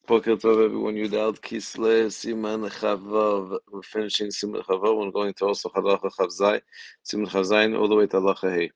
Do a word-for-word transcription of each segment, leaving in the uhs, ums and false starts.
Boker Tov, everyone. Yudal Kisle Siman Chavav. We're finishing Siman Chavav. We're going to also Halacha Chavzai, Siman Chavzayin, all the way to Halacha Hey.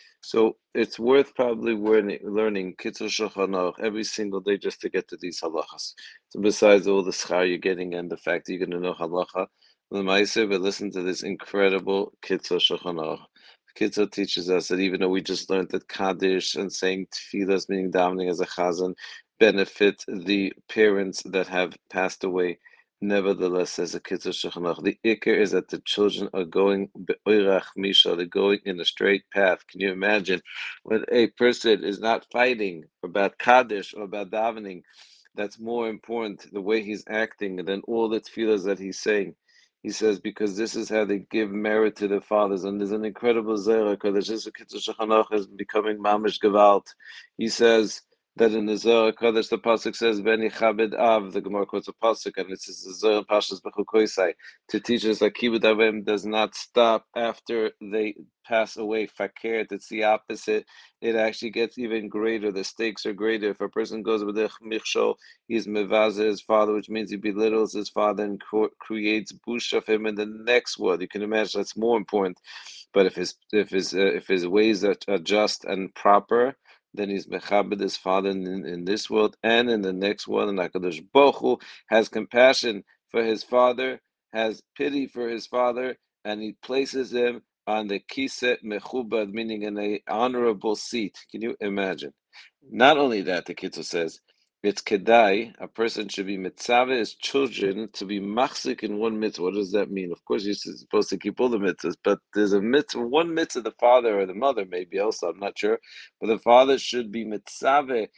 So it's worth probably learning, learning Kitzur Shulchan Aruch every single day just to get to these halachas. So besides all the schar you're getting and the fact that you're going to know halacha, l'maaseh, but listen to this incredible Kitzur Shulchan Aruch. Kitzur teaches us that even though we just learned that Kaddish and saying tefillas, meaning davening as a chazan, benefit the parents that have passed away. Nevertheless, says a Kitzur Shulchan Aruch, the ikar is that the children are going be'oirach misha, they're going in a straight path. Can you imagine when a person is not fighting about Kaddish or about davening? That's more important, the way he's acting, than all the tefillahs that he's saying. He says, because this is how they give merit to their fathers. And there's an incredible Zera, because this Kitzur Shulchan Aruch is becoming mamish gewalt. He says, that in the Zohar Kodesh the pasuk says Beni Chabed Av. The Gemara quotes a pasuk, and it says the Zohar Pashas Bechukoisai to teach us that Kibud Avim does not stop after they pass away. Fakir, it's the opposite. It actually gets even greater. The stakes are greater. If a person goes with the Michshol, he's mevaze his father, which means he belittles his father and creates bush of him in the next world. You can imagine that's more important. But if his if his uh, if his ways are, are just and proper, then he's mechabed his father in, in this world and in the next world. And HaKadosh Baruch Hu has compassion for his father, has pity for his father, and he places him on the kiset mechubad, meaning in a honorable seat. Can you imagine? Not only that, the Kitzur says, it's kedai, a person should be mitzvah his children to be machzik in one mitzvah. What does that mean? Of course, you're supposed to keep all the mitzvahs, but there's a mitzvah, one mitzvah, the father or the mother, maybe also, I'm not sure, but the father should be mitzvah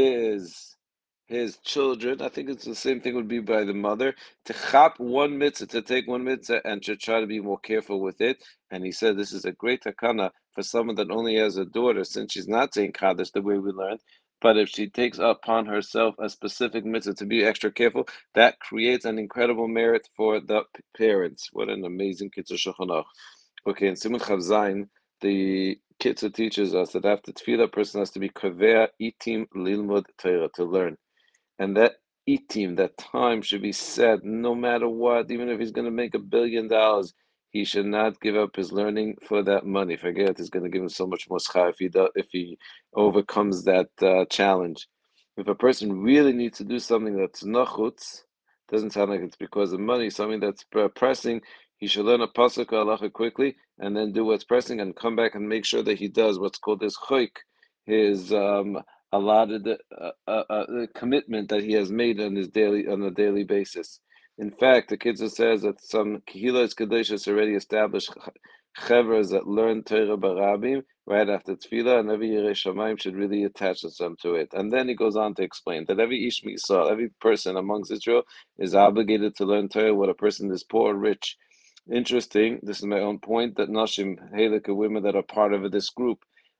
his his children. I think it's the same thing would be by the mother, to chop one mitzvah, to take one mitzvah and to try to be more careful with it. And he said this is a great takana for someone that only has a daughter, since she's not saying Kaddish the way we learned. But if she takes upon herself a specific mitzvah to be extra careful, that creates an incredible merit for the parents. What an amazing Kitzur Shulchan Aruch. Okay, in Simon Chav Zayin, the Kitzur teaches us that after tefillah, a person has to be kaveh itim lilmud Torah, to learn. And that itim, that time should be set no matter what, even if he's going to make a billion dollars. He should not give up his learning for that money. Forget it's going to give him so much more schar if he does, if he overcomes that uh, challenge. If a person really needs to do something that's nachutz, doesn't sound like it's because of money, something that's pressing, he should learn a pasuk or halacha quickly and then do what's pressing and come back and make sure that he does what's called his choik, his um, allotted uh, uh, uh, the commitment that he has made on his daily on a daily basis. In fact, the Kitzur says that some Kehilas Kadeshas already established chevras that learn Torah barabim right after tefillah, and every Yirei Shamayim should really attach themselves to it. And then he goes on to explain that every Ish Yisrael, every person amongst Israel, is obligated to learn Torah, whether a person is poor or rich. Interesting, this is my own point, that Nashim, Halakha women that are part of this group,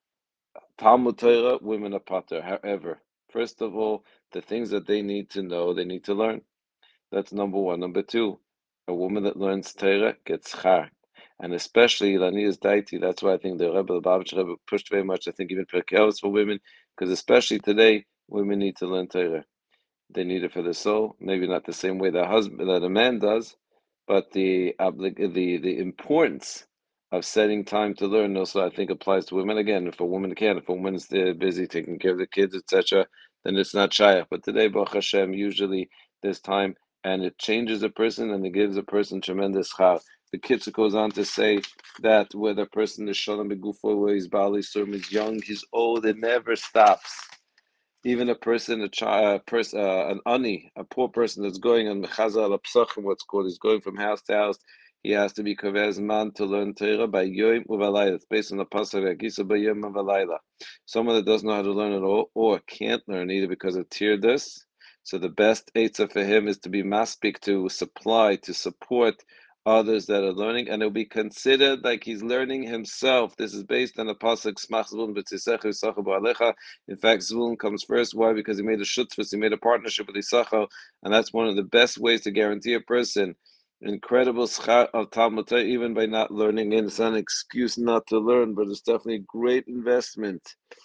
Talmud Torah, women are pater. However, first of all, the things that they need to know, they need to learn. That's number one. Number two, a woman that learns Torah gets char. And especially Lania's Daiti, that's why I think the Rebbe, the Babich Rebbe pushed very much, I think even Pirkei for women, because especially today, women need to learn Torah. They need it for the soul, maybe not the same way that husband that a man does, but the the the importance of setting time to learn also I think applies to women. Again, if a woman can, if a woman is busy taking care of the kids, et cetera, then it's not shaykh. But today, Baruch Hashem, usually there's time, and it changes a person, and it gives a person tremendous chal. The Kitzur goes on to say that whether a person is shalom begufo, where he's bali surm, is young, he's old, it never stops. Even a person, a child, a person, uh, an ani, a poor person that's going on mechazal al what's called, is going from house to house. He has to be kavez man to learn Torah by yom uvalayla. It's based on the pasuk Agisa by yom uvalayla. Someone that doesn't know how to learn at all, or can't learn either because of tirdus. So the best eitzah for him is to be maspik, to supply, to support others that are learning, and it'll be considered like he's learning himself. This is based on the pasuk Smach Zvulun b'tzisecha Yisachar b'alecha. In fact, Zvulun comes first. Why? Because he made a shutfus, he made a partnership with Yisachar, and that's one of the best ways to guarantee a person incredible schar of Talmud Torah, even by not learning. And it's not an excuse not to learn, but it's definitely a great investment.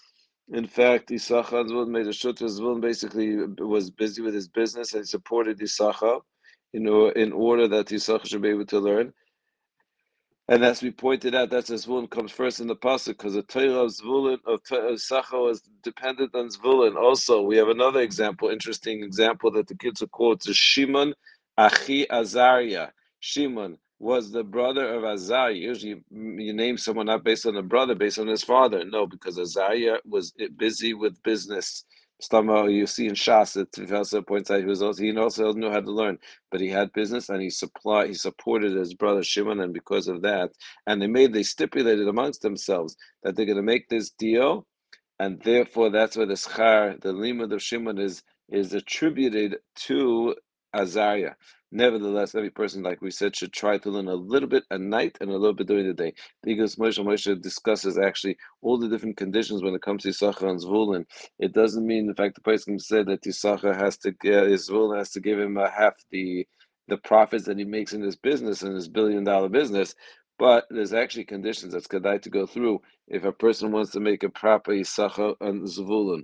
In fact, Yisachar Zvulun made a shut. Zvulun basically was busy with his business and he supported Yisachar in, in order that Yisachar should be able to learn. And as we pointed out, that's as Zvulun comes first in the pasuk because the Torah of Zvulun of Yisachar was dependent on Zvulun. Also, we have another example, interesting example that the kids will quote is Shimon Achi Azariah. Shimon was the brother of Azariah. Usually, you name someone not based on the brother, based on his father. No, because Azariah was busy with business. Somehow you see in Shas, it also points out he was also he also knew how to learn, but he had business and he supplied he supported his brother Shimon, and because of that, and they made they stipulated amongst themselves that they're going to make this deal, and therefore that's why the schar, the limud of Shimon is is attributed to Azariah. Nevertheless, every person, like we said, should try to learn a little bit at night and a little bit during the day. Because Moshe Moshe discusses actually all the different conditions when it comes to Yisachar and Zvulun. It doesn't mean, in fact, the person said that Yisachar has to get Zvulun has to give him a half the the profits that he makes in his business, in his billion dollar business. But there's actually conditions that's kedai to go through if a person wants to make a proper Yisachar and Zvulun.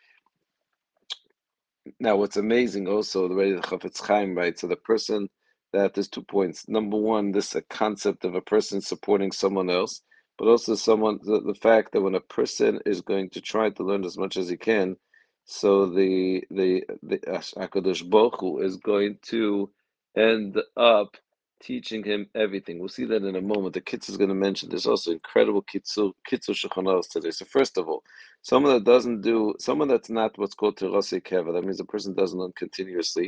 Now, what's amazing also, the way the Chafetz Chaim writes, so the person that there's two points. Number one, this a concept of a person supporting someone else, but also someone the, the fact that when a person is going to try to learn as much as he can, so the the the Hakadosh Baruch Hu is going to end up teaching him everything. We'll see that in a moment. The Kitz is going to mention there's also incredible Kitzu Kitzu Shulchan Aruch today. So first of all, someone that doesn't do, someone that's not what's called terase keva, that means a person doesn't learn continuously.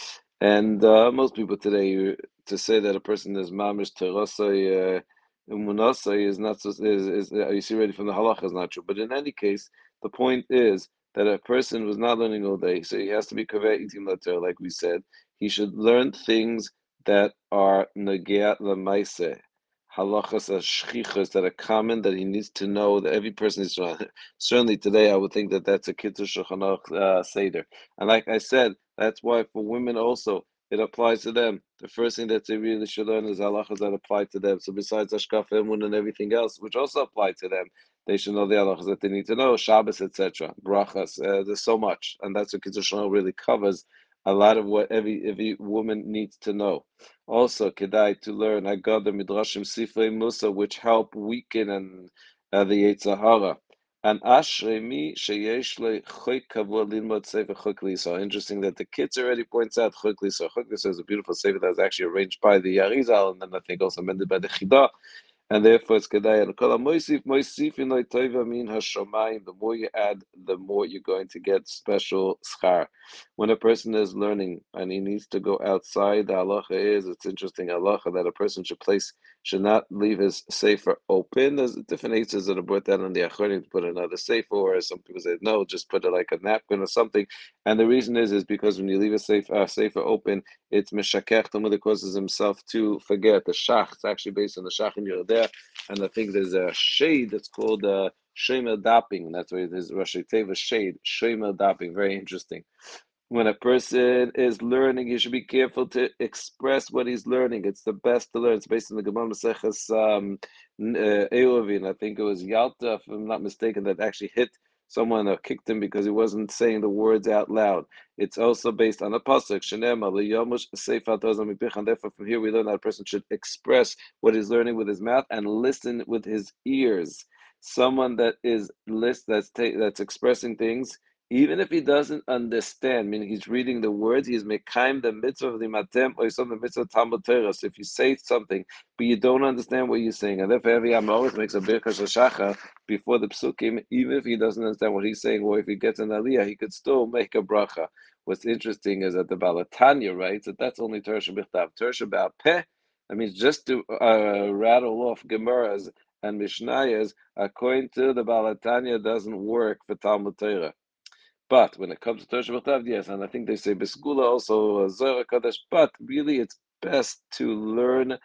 And uh, most people today, to say that a person is mamish terase umunasa is not so, is, is, you see already from the halacha is not true. But in any case, the point is that a person was not learning all day, so he has to be kaveh itim later, like we said. He should learn things that are negea lemaiseh, halachas shchichas that are common that he needs to know, that every person needs to know. Certainly today, I would think that that's a Kitzur Shulchan Aruch uh, Seder. And like I said, that's why for women also, it applies to them. The first thing that they really should learn is halachas that apply to them. So besides Ashkaf Emun and everything else, which also apply to them, they should know the halachas that they need to know, Shabbos, et cetera, brachas. Uh, there's so much, and that's what Kitzur Shulchan Aruch really covers. A lot of what every every woman needs to know. Also, kedai to learn Agada Midrashim Sifrei Musa, which help weaken and uh, the Yetzer Hara. And Ashrei mi sheyesh le choik kavod lilmod sefer Chok Lisa. Interesting that the kids already points out Chok Lisa. Chok Lisa is a beautiful sefer that was actually arranged by the Arizal and then I think also amended by the Chida. And therefore it's kedai. And kol moisif moisif in toiva min hashamayim. The more you add, the more you're going to get special schar. When a person is learning and he needs to go outside, the halacha is, it's interesting halacha that a person should place should not leave his sefer open. There's different answers that are brought down on the Achronim to put another sefer, or some people say no, just put it like a napkin or something. And the reason is is because when you leave a sefer, uh, sefer open, it's meshakech. The mother causes himself to forget the shach. It's actually based on the shach in Yeridea, and I think there's a shade that's called uh, Shemer Dapping. That's why it is Rashi Teva shade. Shemer Dapping. Very interesting. When a person is learning, he should be careful to express what he's learning. It's the best to learn. It's based on the Gemara Maseches um, uh, Eovin. I think it was Yalta, if I'm not mistaken, that actually hit someone or kicked him because he wasn't saying the words out loud. It's also based on a pasuk. Shenema liyomush seifat ozam mipich. And therefore, from here we learn that a person should express what he's learning with his mouth and listen with his ears. Someone that is list that's ta- that's expressing things even if he doesn't understand, meaning he's reading the words, he's mekayim the mitzvah of the matem or some the mitzvah of Talmud Torah. So if you say something, but you don't understand what you're saying, and therefore every Yom always makes a birkas hashacha before the psukim, even if he doesn't understand what he's saying, or if he gets an aliyah, he could still make a bracha. What's interesting is that the Balatanya writes that that's only Torah Shabbat. Torah Shabbat peh, that means just to uh, rattle off Gemaras and Mishnayos, according to the Balatanya, doesn't work for Talmud Torah. But when it comes to Torah Shabbat, yes, and I think they say Besgula also uh, Zohar Kadosh, but really it's best to learn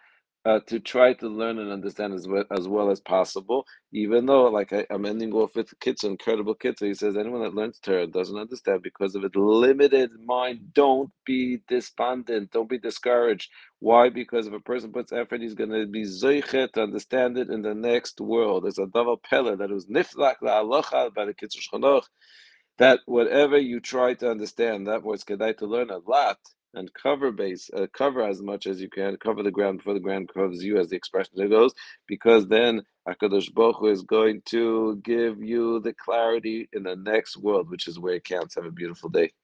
uh, to try to learn and understand as well as, well as possible, even though, like I, I'm ending off with Kitzur, incredible Kitzur. He says, anyone that learns Torah doesn't understand because of its limited mind. Don't be despondent. Don't be discouraged. Why? Because if a person puts effort, he's going to be zoichet to understand it in the next world. There's a double pella that was niflak la'alocha by the Kitzur Shchonoch, that whatever you try to understand, that was kedai to learn a lot and cover base, uh, cover as much as you can, cover the ground before the ground covers you, as the expression there goes, because then HaKadosh Baruch Hu is going to give you the clarity in the next world, which is where it counts. Have a beautiful day.